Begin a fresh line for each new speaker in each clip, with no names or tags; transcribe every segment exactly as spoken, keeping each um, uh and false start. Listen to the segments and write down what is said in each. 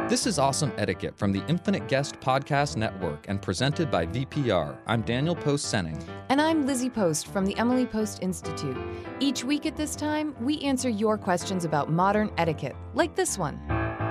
This is Awesome Etiquette from the Infinite Guest Podcast Network and presented by V P R. I'm Daniel Post-Senning.
And I'm Lizzie Post from the Emily Post Institute. Each week at this time, we answer your questions about modern etiquette, like this one.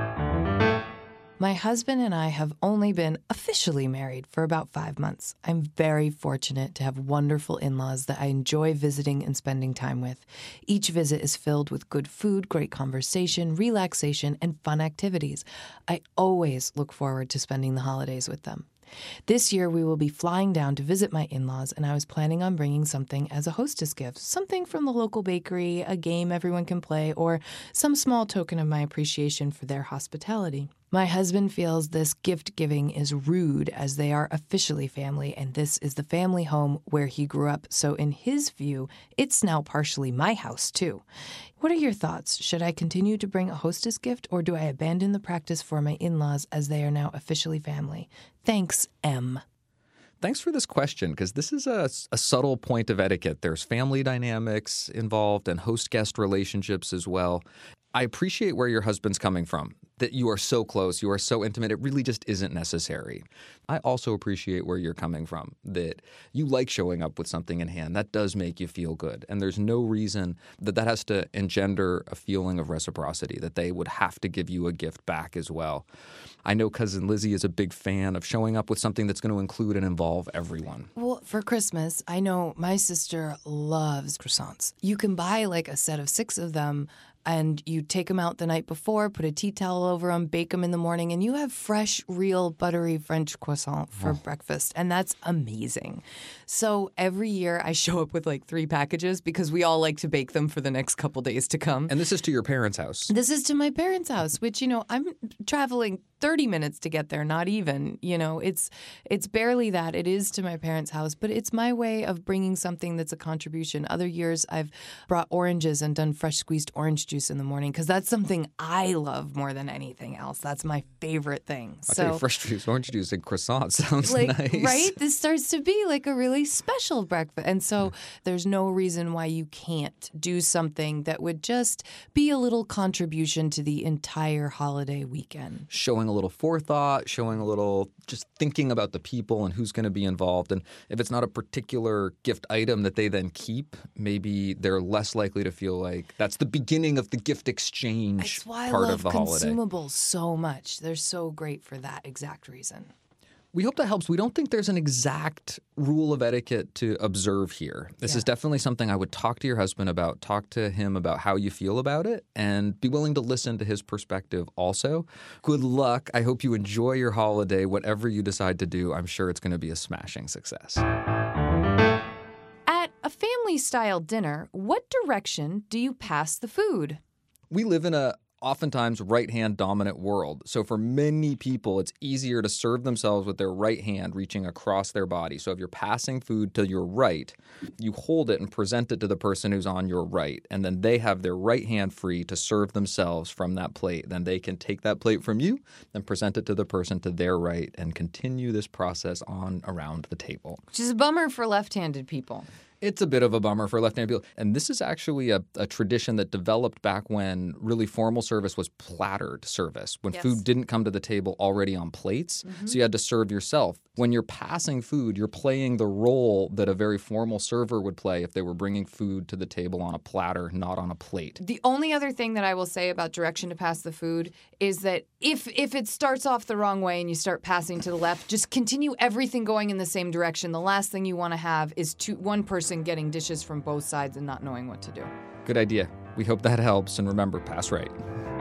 My husband and I have only been officially married for about five months. I'm very fortunate to have wonderful in-laws that I enjoy visiting and spending time with. Each visit is filled with good food, great conversation, relaxation, and fun activities. I always look forward to spending the holidays with them. This year, we will be flying down to visit my in-laws, and I was planning on bringing something as a hostess gift, something from the local bakery, a game everyone can play, or some small token of my appreciation for their hospitality. My husband feels this gift giving is rude as they are officially family, and this is the family home where he grew up, so in his view, it's now partially my house, too. What are your thoughts? Should I continue to bring a hostess gift, or do I abandon the practice for my in-laws as they are now officially family? Thanks, M.
Thanks for this question, because this is a, a subtle point of etiquette. There's family dynamics involved and host-guest relationships as well. I appreciate where your husband's coming from, that you are so close, you are so intimate, it really just isn't necessary. I also appreciate where you're coming from, that you like showing up with something in hand. That does make you feel good. And there's no reason that that has to engender a feeling of reciprocity, that they would have to give you a gift back as well. I know Cousin Lizzie is a big fan of showing up with something that's going to include and involve everyone.
Well, for Christmas, I know my sister loves croissants. You can buy like a set of six of them, and you take them out the night before, put a tea towel over them, bake them in the morning, and you have fresh, real, buttery French croissant for oh. breakfast. And that's amazing. So every year I show up with like three packages because we all like to bake them for the next couple days to come.
And this is to your parents' house.
This is to my parents' house, which, you know, I'm traveling thirty minutes to get there, not even. You know, it's it's barely that. It is to my parents' house, but it's my way of bringing something that's a contribution. Other years I've brought oranges and done fresh squeezed orange juice in the morning because that's something I love more than anything else. That's my favorite thing.
I'll
so,
tell you, fresh juice, orange juice, and croissant sounds
like,
nice.
Right? This starts to be like a really special breakfast. And so there's no reason why you can't do something that would just be a little contribution to the entire holiday weekend.
Showing a little forethought, showing a little just thinking about the people and who's going to be involved. And if it's not a particular gift item that they then keep, maybe they're less likely to feel like that's the beginning of the gift exchange
That's why
part
I
of the
love
holiday.
Consumables so much. They're so great for that exact reason.
We hope that helps. We don't think there's an exact rule of etiquette to observe here. This yeah. is definitely something I would talk to your husband about, talk to him about how you feel about it, and be willing to listen to his perspective also. Good luck. I hope you enjoy your holiday, whatever you decide to do. I'm sure it's going to be a smashing success.
At a family-style dinner, what direction do you pass the food?
We live in a oftentimes right-hand dominant world. So for many people, it's easier to serve themselves with their right hand reaching across their body. So if you're passing food to your right, you hold it and present it to the person who's on your right. And then they have their right hand free to serve themselves from that plate. Then they can take that plate from you and present it to the person to their right and continue this process on around the table.
Which is a bummer for left-handed people.
It's a bit of a bummer for left-handed people. And this is actually a, a tradition that developed back when really formal service was plattered service, when
yes.
food didn't come to the table already on plates. Mm-hmm. So you had to serve yourself. When you're passing food, you're playing the role that a very formal server would play if they were bringing food to the table on a platter, not on a plate.
The only other thing that I will say about direction to pass the food is that if if it starts off the wrong way and you start passing to the left, just continue everything going in the same direction. The last thing you want to have is two, one person getting dishes from both sides and not knowing what to do.
Good idea. We hope that helps. And remember, pass right.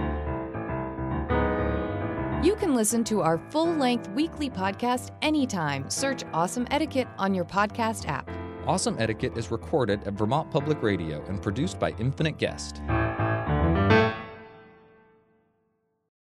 You can listen to our full-length weekly podcast anytime. Search Awesome Etiquette on your podcast app.
Awesome Etiquette is recorded at Vermont Public Radio and produced by Infinite Guest.